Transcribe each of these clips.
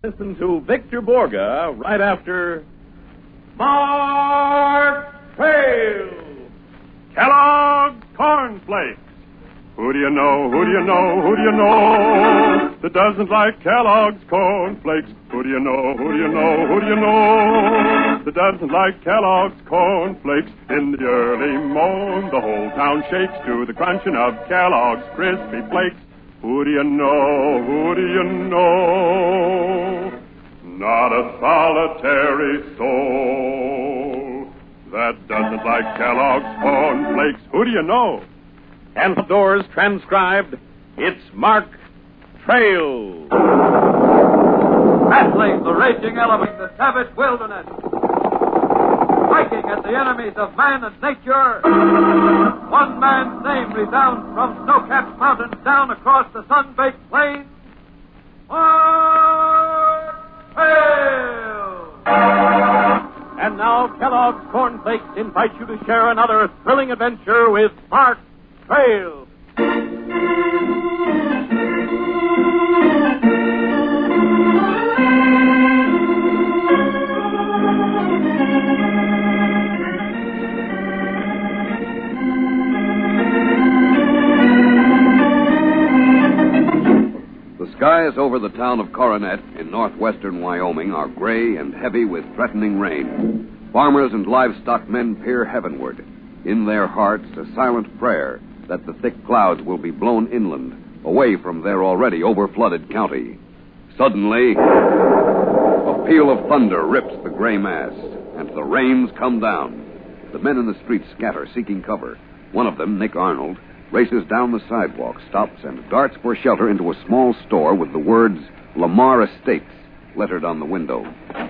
Listen to Victor Borga right after Mark Trail. Kellogg's Corn Flakes. Who do you know, who do you know, who do you know that doesn't like Kellogg's Corn Flakes? Who do you know, who do you know, who do you know that doesn't like Kellogg's Corn Flakes? In the early morn, the whole town shakes to the crunching of Kellogg's crispy flakes. Who do you know, who do you know? Not a solitary soul that doesn't like Kellogg's Corn Flakes. Who do you know? And outdoors transcribed, it's Mark Trail. Battling the raging elements, the savage wilderness. Fighting at the enemies of man and nature. One man's name resounds from snow-capped mountains down across the sun-baked plains. Mark Trail! And now Kellogg's Corn Flakes invite you to share another thrilling adventure with Mark Trail. The skies over the town of Coronet in northwestern Wyoming are gray and heavy with threatening rain. Farmers and livestock men peer heavenward. In their hearts, a silent prayer that the thick clouds will be blown inland, away from their already overflooded county. Suddenly, a peal of thunder rips the gray mass, and the rains come down. The men in the street scatter, seeking cover. One of them, Nick Arnold, races down the sidewalk, stops, and darts for shelter into a small store with the words Lamar Estates lettered on the window.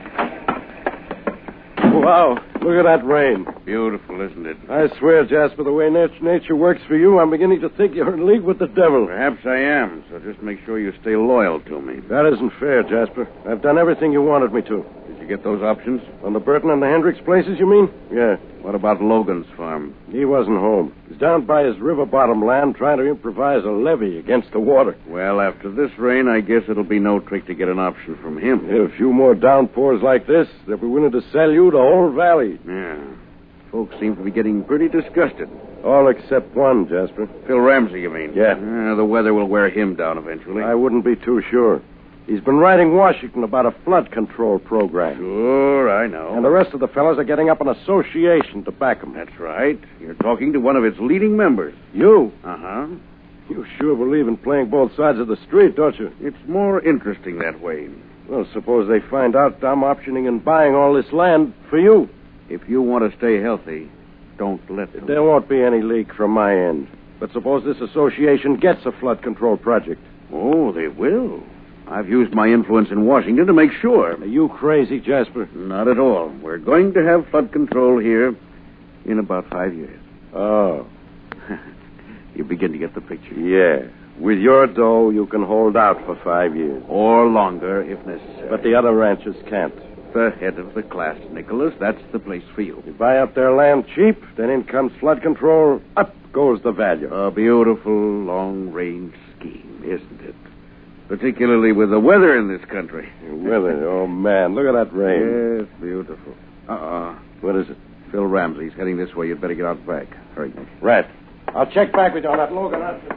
Wow, look at that rain. Beautiful, isn't it? I swear, Jasper, the way nature works for you, I'm beginning to think you're in league with the devil. Perhaps I am, so just make sure you stay loyal to me. That isn't fair, Jasper. I've done everything you wanted me to. Did you get those options? On the Burton and the Hendricks places, you mean? Yeah. What about Logan's farm? He wasn't home. He's down by his river bottom land trying to improvise a levee against the water. Well, after this rain, I guess it'll be no trick to get an option from him. A few more downpours like this, they'll be willing to sell you the whole valley. Yeah. Folks seem to be getting pretty disgusted. All except one, Jasper. Phil Ramsey, you mean? Yeah. The weather will wear him down eventually. I wouldn't be too sure. He's been writing Washington about a flood control program. Sure, I know. And the rest of the fellas are getting up an association to back him. That's right. You're talking to one of its leading members. You? Uh-huh. You sure believe in playing both sides of the street, don't you? It's more interesting that way. Well, suppose they find out I'm optioning and buying all this land for you. If you want to stay healthy, don't let them. There won't be any leak from my end. But suppose this association gets a flood control project. Oh, they will. I've used my influence in Washington to make sure. Are you crazy, Jasper? Not at all. We're going to have flood control here in about 5 years. Oh. You begin to get the picture. Yeah. With your dough, you can hold out for 5 years. Or longer, if necessary. But the other ranchers can't. The head of the class, Nicholas. That's the place for you. You buy up their land cheap, then in comes flood control, up goes the value. A beautiful long-range scheme, isn't it? Particularly with the weather in this country. Weather? Oh, man, look at that rain. Yes, beautiful. What is it? Phil Ramsey's heading this way. You'd better get out back. Hurry. Right. I'll check back with you on that Logan.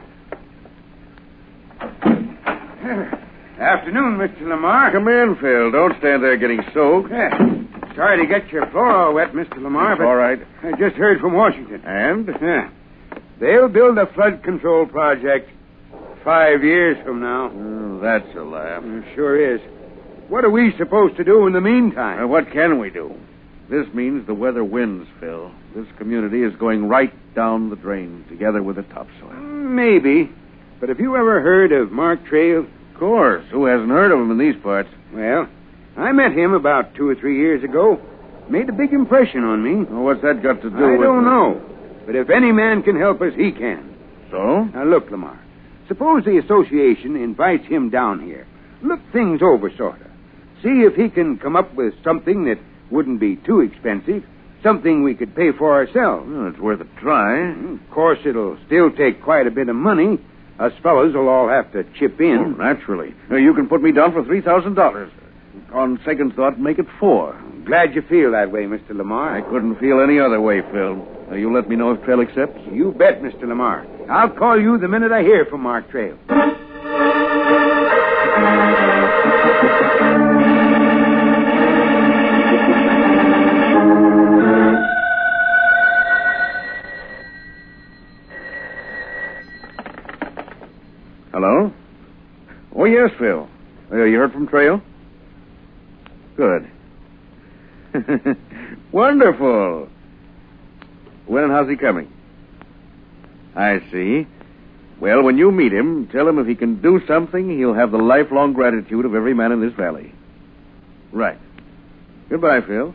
Afternoon, Mr. Lamar. Come in, Phil. Don't stand there getting soaked. Yeah. Sorry to get your floor all wet, Mr. Lamar, but all right. I just heard from Washington. And? Yeah. They'll build a flood control project 5 years from now. Oh, that's a laugh. Sure is. What are we supposed to do in the meantime? What can we do? This means the weather wins, Phil. This community is going right down the drain, together with the topsoil. Maybe. But have you ever heard of Mark Trail? Of course. Who hasn't heard of him in these parts? Well, I met him about 2 or 3 years ago. Made a big impression on me. Well, what's that got to do with... I don't know. But if any man can help us, he can. So? Now, look, Lamar. Suppose the association invites him down here. Look things over, sort of. See if he can come up with something that wouldn't be too expensive. Something we could pay for ourselves. Well, it's worth a try. Of course, it'll still take quite a bit of money. Us fellows will all have to chip in. Oh, naturally. You can put me down for $3,000. On second thought, make it 4. Glad you feel that way, Mr. Lamar. I couldn't feel any other way, Phil. You let me know if Trail accepts? You bet, Mr. Lamar. I'll call you the minute I hear from Mark Trail. Hello? Oh, yes, Phil. You heard from Trail? Good. Wonderful. When and how's he coming? I see. Well, when you meet him, tell him if he can do something, he'll have the lifelong gratitude of every man in this valley. Right. Goodbye, Phil.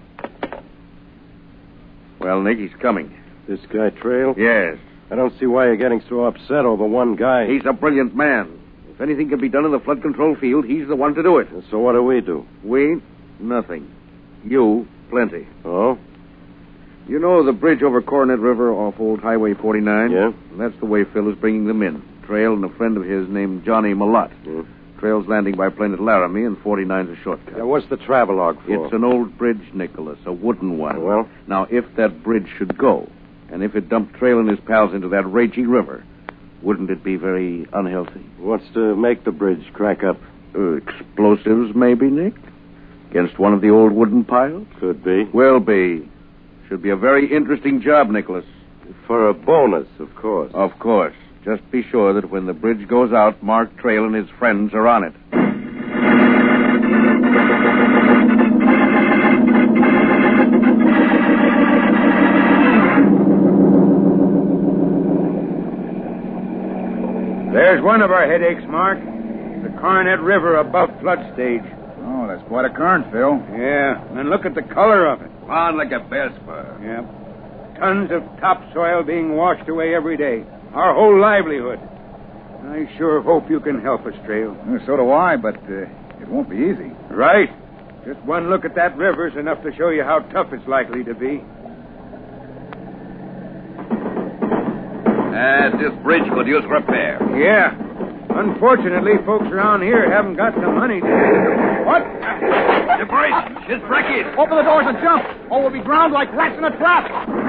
Well, Nick, he's coming. This guy Trail? Yes. I don't see why you're getting so upset over one guy. He's a brilliant man. If anything can be done in the flood control field, he's the one to do it. So what do we do? We? Nothing. You? Plenty. Oh? You know the bridge over Coronet River off Old Highway 49? Yeah. That's the way Phil is bringing them in. Trail and a friend of his named Johnny Malott. Yeah. Trail's landing by plane at Laramie, and 49's a shortcut. Now, what's the travelogue for? It's an old bridge, Nicholas, a wooden one. Well? Now, if that bridge should go, and if it dumped Trail and his pals into that raging river, wouldn't it be very unhealthy? What's to make the bridge crack up? Explosives, maybe, Nick? Against one of the old wooden piles? Could be. Will be. Should be a very interesting job, Nicholas. For a bonus, of course. Of course. Just be sure that when the bridge goes out, Mark Trail and his friends are on it. There's one of our headaches, Mark. The Coronet River above flood stage. Oh, that's quite a current, Phil. Yeah, and look at the color of it. On like a bear's fur. Yeah. Tons of topsoil being washed away every day. Our whole livelihood. I sure hope you can help us, Trail. So do I, but it won't be easy. Right. Just one look at that river's enough to show you how tough it's likely to be. This bridge could use repair. Yeah. Unfortunately, folks around here haven't got the money to... What? The bridge is breaking. Open the doors and jump, or we'll be drowned like rats in a trap.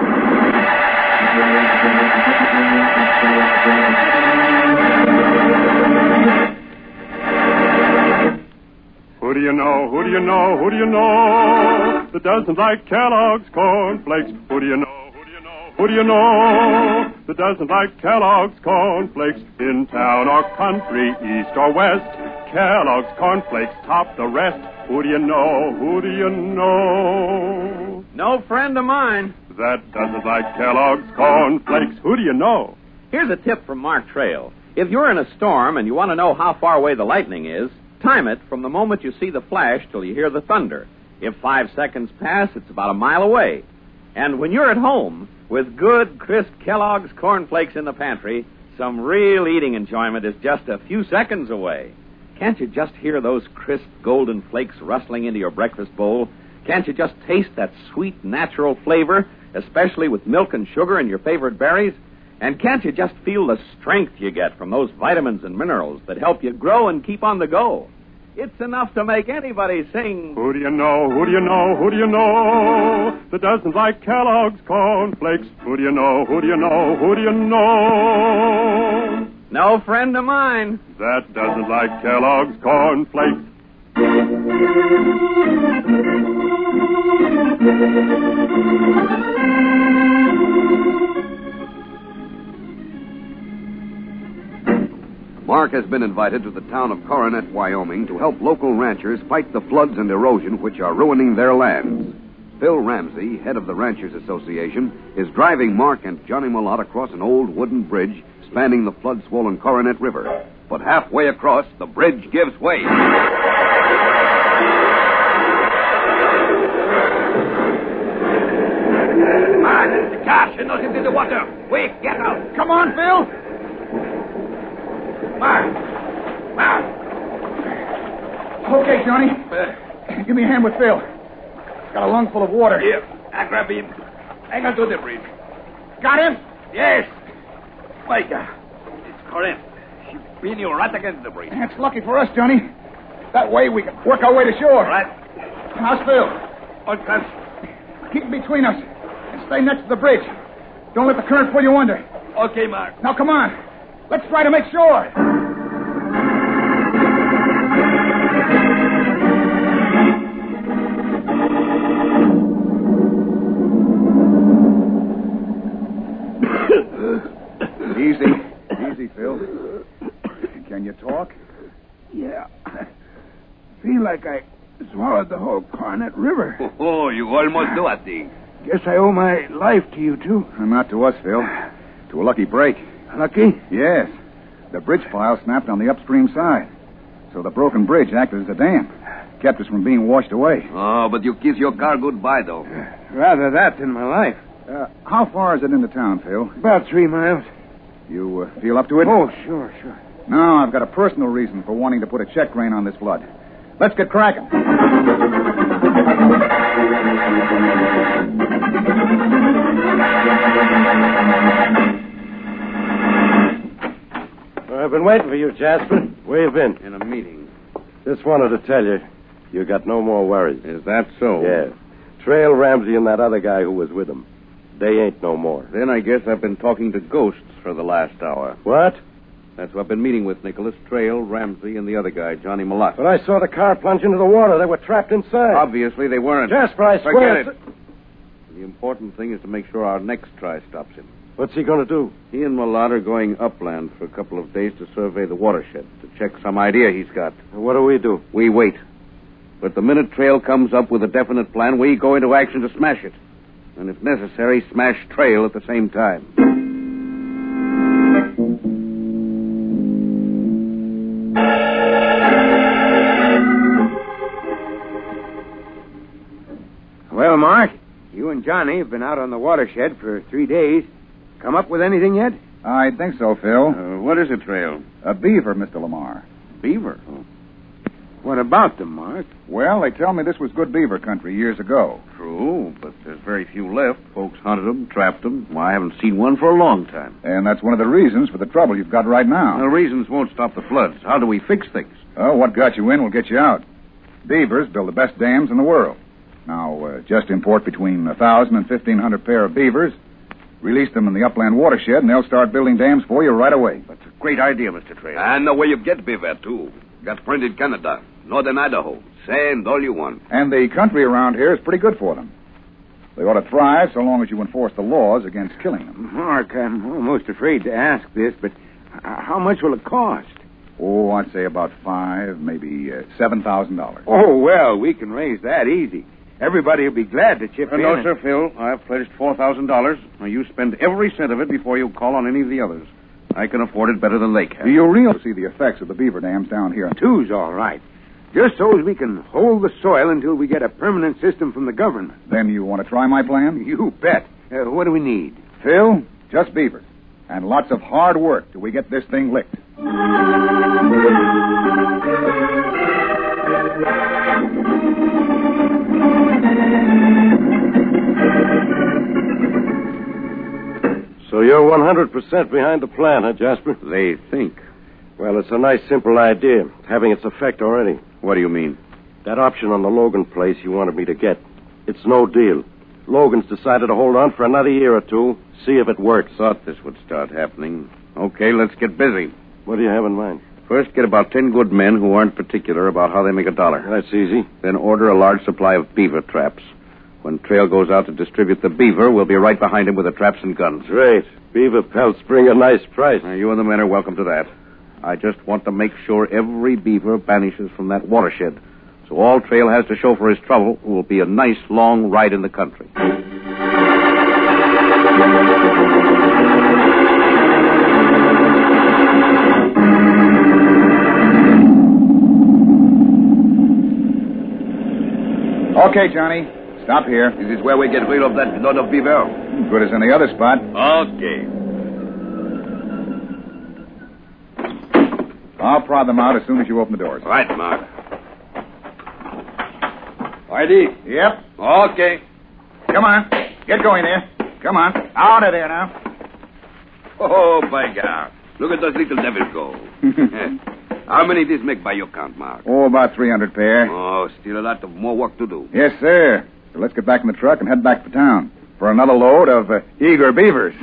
Who do you know? Who do you know? Who do you know that doesn't like Kellogg's cornflakes? Who do you know? Who do you know? Who do you know that doesn't like Kellogg's cornflakes? In town or country, east or west, Kellogg's cornflakes top the rest. Who do you know? Who do you know No friend of mine. that doesn't like Kellogg's cornflakes? Who do you know? Here's a tip from Mark Trail. If you're in a storm and you want to know how far away the lightning is, time it from the moment you see the flash till you hear the thunder. If 5 seconds pass, it's about a mile away. And when you're at home, with good, crisp Kellogg's cornflakes in the pantry, some real eating enjoyment is just a few seconds away. Can't you just hear those crisp golden flakes rustling into your breakfast bowl? Can't you just taste that sweet, natural flavor, especially with milk and sugar and your favorite berries? And can't you just feel the strength you get from those vitamins and minerals that help you grow and keep on the go? It's enough to make anybody sing. Who do you know? Who do you know? Who do you know that doesn't like Kellogg's cornflakes? Who do you know? Who do you know? Who do you know No friend of mine. that doesn't like Kellogg's cornflakes? Mark has been invited to the town of Coronet, Wyoming, to help local ranchers fight the floods and erosion which are ruining their lands. Phil Ramsey, head of the Ranchers Association, is driving Mark and Johnny Malott across an old wooden bridge spanning the flood-swollen Coronet River. But halfway across, the bridge gives way. The car should not into the water. Quick, get out. Come on, Phil. Mark. Okay, Johnny. Give me a hand with Phil. Got a lung full of water. Here, I grab him. Hang on to the bridge. Got him? Yes. My God. It's Corinne. She's pinning you right against the bridge. That's lucky for us, Johnny. That way we can work our way to shore. Right. Now, Phil, Okay. keep between us and stay next to the bridge. Don't let the current pull you under. Okay, Mark. Now, come on. Let's try to make shore. Easy, Phil. Can you talk? Yeah. I feel like I swallowed the whole Coronet River. Oh, you almost do it, thing. Guess I owe my life to you, too. Not to us, Phil. To a lucky break. Lucky? Yes. The bridge pile snapped on the upstream side. So the broken bridge acted as a dam. Kept us from being washed away. Oh, but you kiss your car goodbye, though. Rather that than my life. How far is it into town, Phil? About 3 miles. You feel up to it? Oh, sure. No, I've got a personal reason for wanting to put a check rein on this flood. Let's get cracking. I've been waiting for you, Jasper. Where you been? In a meeting. Just wanted to tell you, you got no more worries. Is that so? Yeah. Trail Ramsey and that other guy who was with him. They ain't no more. Then I guess I've been talking to ghosts for the last hour. What? That's who I've been meeting with, Nicholas. Trail, Ramsey, and the other guy, Johnny Malott. But I saw the car plunge into the water. They were trapped inside. Obviously, they weren't. Jasper, I swear... Forget it. The important thing is to make sure our next try stops him. What's he going to do? He and Malott are going upland for a couple of days to survey the watershed, to check some idea he's got. What do we do? We wait. But the minute Trail comes up with a definite plan, we go into action to smash it. And if necessary, smash Trail at the same time. Well, Mark, you and Johnny have been out on the watershed for 3 days. Come up with anything yet? I think so, Phil. What is it, Trail? A beaver, Mr. Lamar. Beaver? Oh. What about them, Mark? Well, they tell me this was good beaver country years ago. True, but there's very few left. Folks hunted them, trapped them. Well, I haven't seen one for a long time. And that's one of the reasons for the trouble you've got right now. The reasons won't stop the floods. How do we fix things? Oh, what got you in will get you out. Beavers build the best dams in the world. Now, just import between 1,000 and 1,500 pair of beavers, release them in the upland watershed, and they'll start building dams for you right away. That's a great idea, Mr. Trail. And the way you get beaver, too. Got friend in Canada, northern Idaho. Same, all you want. And the country around here is pretty good for them. They ought to thrive so long as you enforce the laws against killing them. Mark, I'm almost afraid to ask this, but how much will it cost? Oh, I'd say about $5,000, maybe $7,000. Oh, well, we can raise that easy. Everybody will be glad to chip in. No, sir, Phil. I've pledged $4,000. Now, you spend every cent of it before you call on any of the others. I can afford it better than they can. You'll really see the effects of the beaver dams down here. Two's all right. Just so as we can hold the soil until we get a permanent system from the government. Then you want to try my plan? You bet. What do we need? Phil, just beavers. And lots of hard work till we get this thing licked. So you're 100% behind the plan, huh, Jasper? They think. Well, it's a nice, simple idea, having its effect already. What do you mean? That option on the Logan place you wanted me to get. It's no deal. Logan's decided to hold on for another year or two, see if it works. Thought this would start happening. Okay, let's get busy. What do you have in mind? First, get about 10 good men who aren't particular about how they make a dollar. That's easy. Then order a large supply of beaver traps. When Trail goes out to distribute the beaver, we'll be right behind him with the traps and guns. Great. Beaver pelts bring a nice price. You and the men are welcome to that. I just want to make sure every beaver vanishes from that watershed. So all Trail has to show for his trouble will be a nice long ride in the country. Okay, Johnny. Stop here. This is where we get rid of that lot of beaver. Good as any other spot. Okay. I'll prod them out as soon as you open the doors. Right, Mark. Ready? Yep. Okay. Come on. Get going there. Come on. Out of there now. Oh, by God. Look at those little devils go. How many this make by your count, Mark? Oh, about 300 pair. Oh, still a lot of more work to do. Yes, sir. So let's get back in the truck and head back to town for another load of eager beavers.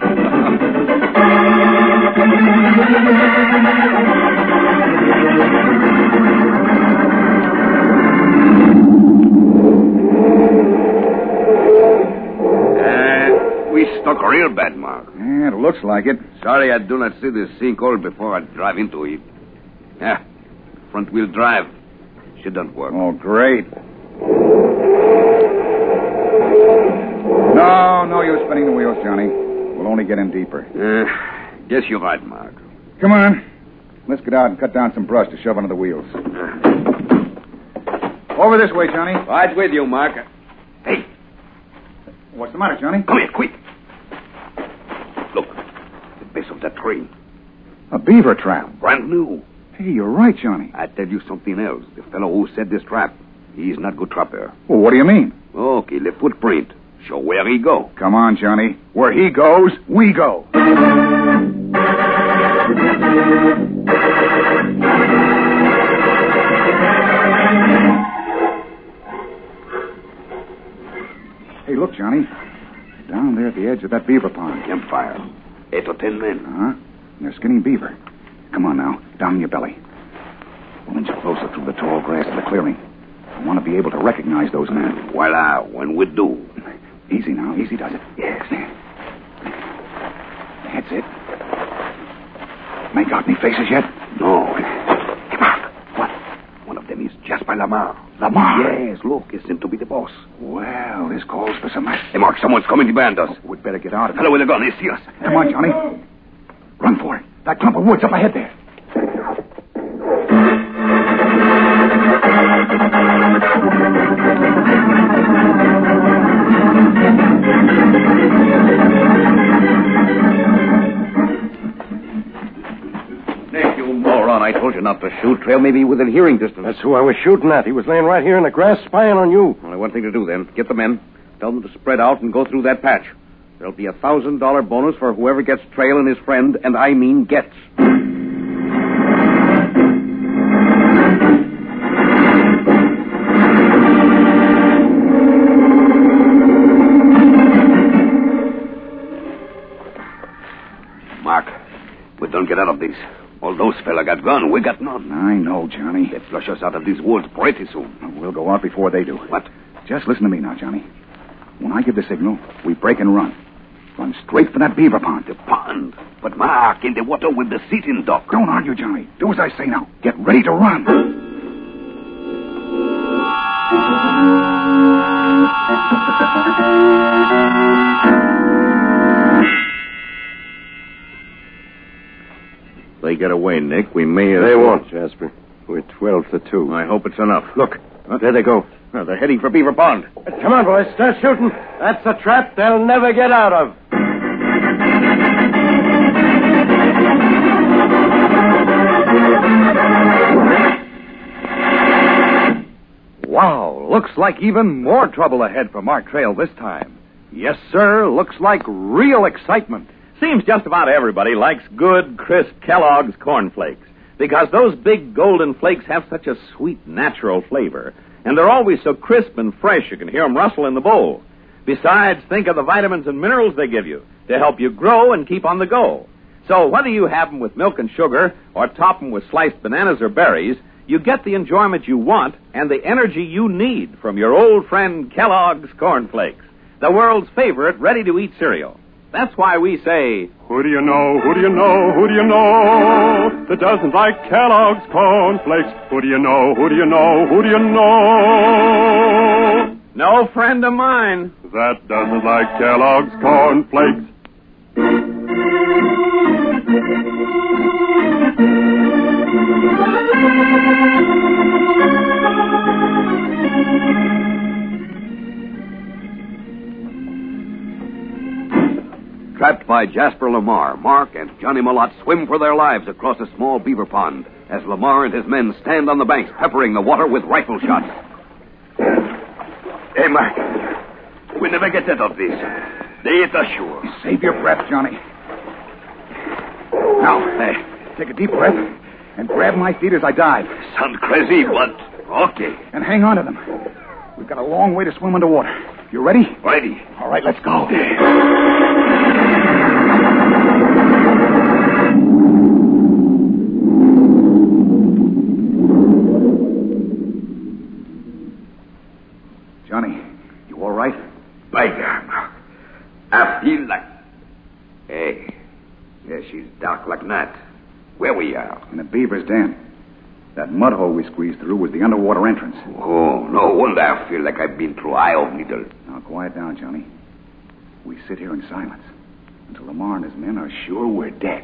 We stuck real bad, Mark. Yeah, it looks like it. Sorry I do not see this sinkhole before I drive into it. Yeah, front-wheel drive. Shouldn't work. Oh, great. No use spinning the wheels, Johnny. We'll only get in deeper. Guess you're right, Mark. Come on. Let's get out and cut down some brush to shove under the wheels. Over this way, Johnny. Right with you, Mark. Hey. What's the matter, Johnny? Come here, quick. Look, the base of that tree. A beaver trap. Brand new. Hey, you're right, Johnny. I tell you something else. The fellow who set this trap, he's not good trapper. Well, what do you mean? Okay, the footprint. Show where he go. Come on, Johnny. Where he goes, we go. Hey, look, Johnny. Down there at the edge of that beaver pond. Campfire. 8 or 10 men. And they're skinning beaver. Come on now. Down on your belly. We'll inch closer through the tall grass of the clearing. I want to be able to recognize those men. Voila, when we do. Easy now. Easy does it. Yes. That's it. Ain't got any faces yet? No. Hey, Mark. What? One of them is Jasper Lamar. Lamar? Yes, look. He seems to be the boss. Well, this calls for some action. Hey, Mark, someone's coming behind us. We'd better get out of it. Hello with a gun. He see us. Come on, Johnny. Run for it. That clump of woods up ahead there. Nick, you moron. I told you not to shoot. Trail may be within hearing distance. That's who I was shooting at. He was laying right here in the grass spying on you. Only one thing to do then. Get the men. Tell them to spread out and go through that patch. There'll be $1,000 bonus for whoever gets Trail and his friend, and I mean gets. Mark, we don't get out of this. All those fella got gun. We got none. I know, Johnny. They flush us out of these woods pretty soon. We'll go out before they do. What? Just listen to me now, Johnny. When I give the signal, we break and run. Run straight for that beaver pond. The pond? But, Mark, in the water with the sitting duck. Don't argue, Johnny. Do as I say now. Get ready to run. They get away, Nick. We may have... They won't, Jasper. We're 12-2. I hope it's enough. Look, there they go. They're heading for Beaver Pond. Come on, boys. Start shooting. That's a trap they'll never get out of. Wow, looks like even more trouble ahead for Mark Trail this time. Yes, sir, looks like real excitement. Seems just about everybody likes good, crisp Kellogg's cornflakes because those big golden flakes have such a sweet, natural flavor. And they're always so crisp and fresh you can hear them rustle in the bowl. Besides, think of the vitamins and minerals they give you to help you grow and keep on the go. So whether you have them with milk and sugar or top them with sliced bananas or berries, you get the enjoyment you want and the energy you need from your old friend Kellogg's cornflakes, the world's favorite ready-to-eat cereal. That's why we say... Who do you know, who do you know, who do you know that doesn't like Kellogg's cornflakes? Who do you know, who do you know, who do you know? No friend of mine that doesn't like Kellogg's cornflakes. Trapped by Jasper Lamar, Mark and Johnny Malott swim for their lives across a small beaver pond as Lamar and his men stand on the banks peppering the water with rifle shots. Hey, Mark. We never get out of this. They hit us sure. Save your breath, Johnny. Now, take a deep breath And grab my feet as I dive. Sounds crazy, but okay. And hang on to them. We've got a long way to swim underwater. You ready? Ready. All right, let's go. Johnny, you all right? By God. I feel like... Hey. Yeah, she's dark like night. Where we are? In the beaver's den. That mud hole we squeezed through was the underwater entrance. Oh, no wonder I feel like I've been through eye of needle. Now, quiet down, Johnny. We sit here in silence until Lamar and his men are sure we're dead.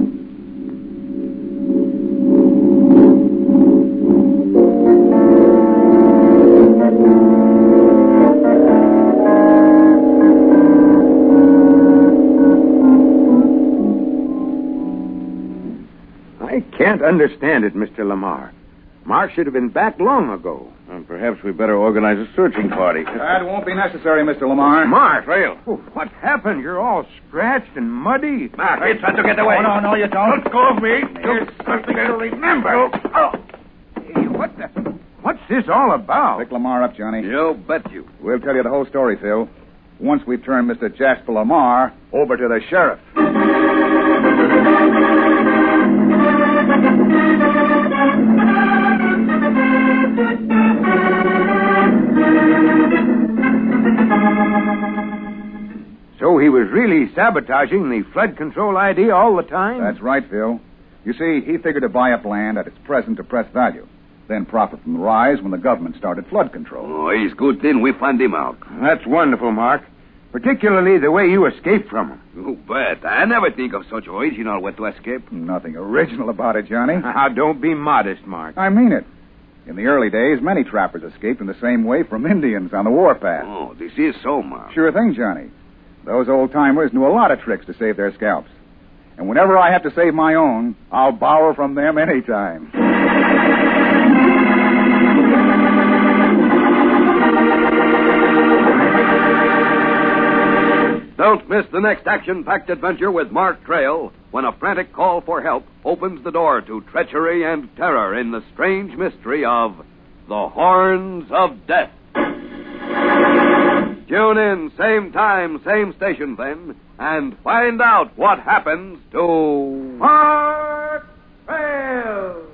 I can't understand it, Mr. Lamar. Mark should have been back long ago. And perhaps we better organize a searching party. That won't be necessary, Mr. Lamar. Mark! Trail. Oh, what happened? You're all scratched and muddy. Mark, he's trying to get away. Oh, no, you don't. Let go of me. Here's something to remember. Hey, what's this all about? Pick Lamar up, Johnny. You bet you. We'll tell you the whole story, Phil. Once we've turned Mr. Jasper Lamar over to the sheriff. So he was really sabotaging the flood control idea all the time? That's right, Phil. You see, he figured to buy up land at its present depressed value, then profit from the rise when the government started flood control. Oh, he's good thing we find him out. That's wonderful, Mark. Particularly the way you escaped from him. You bet. I never think of such original way to escape. Nothing original about it, Johnny. Now, don't be modest, Mark. I mean it. In the early days, many trappers escaped in the same way from Indians on the warpath. Oh, this is so, Mark. Sure thing, Johnny. Those old-timers knew a lot of tricks to save their scalps. And whenever I have to save my own, I'll borrow from them anytime. Don't miss the next action-packed adventure with Mark Trail when a frantic call for help opens the door to treachery and terror in the strange mystery of the Horns of Death. Tune in, same time, same station then, and find out what happens to Mark Trail!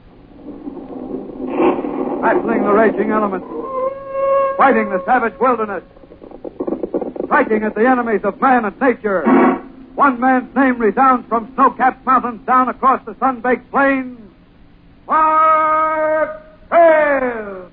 Battling the raging elements, fighting the savage wilderness, striking at the enemies of man and nature. One man's name resounds from snow-capped mountains down across the sun-baked plains. Mark Trail!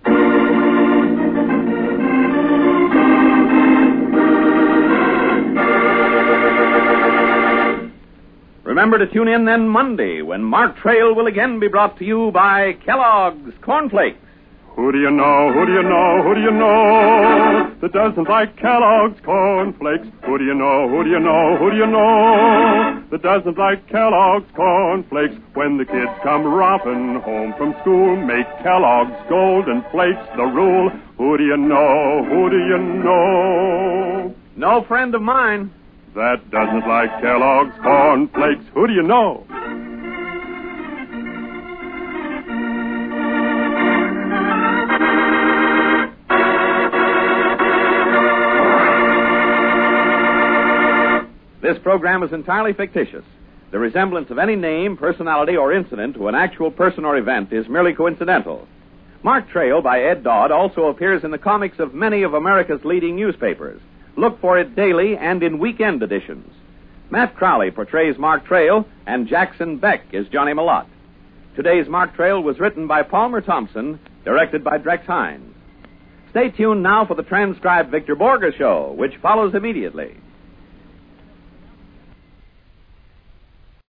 Remember to tune in then Monday when Mark Trail will again be brought to you by Kellogg's Corn Flakes. Who do you know, who do you know, who do you know that doesn't like Kellogg's Corn Flakes? Who do you know, who do you know, who do you know that doesn't like Kellogg's Corn Flakes? When the kids come romping home from school, make Kellogg's Golden Flakes the rule. Who do you know, who do you know No friend of mine. that doesn't like Kellogg's Corn Flakes? Who do you know? This program is entirely fictitious. The resemblance of any name, personality, or incident to an actual person or event is merely coincidental. Mark Trail by Ed Dodd also appears in the comics of many of America's leading newspapers. Look for it daily and in weekend editions. Matt Crowley portrays Mark Trail, and Jackson Beck is Johnny Malott. Today's Mark Trail was written by Palmer Thompson, directed by Drex Hines. Stay tuned now for the transcribed Victor Borger Show, which follows immediately.